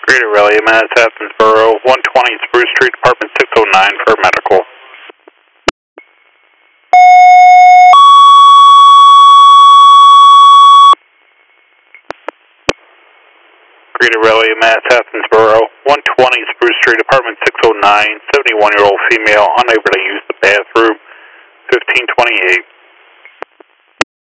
Greater Raleigh, Mass. Athensboro, 120 Spruce Street, Apartment 609 for medical. Greater Raleigh, Mass. Athensboro, 120 Spruce Street, Apartment 609, 71-year-old female, unable to use the bathroom, 1528.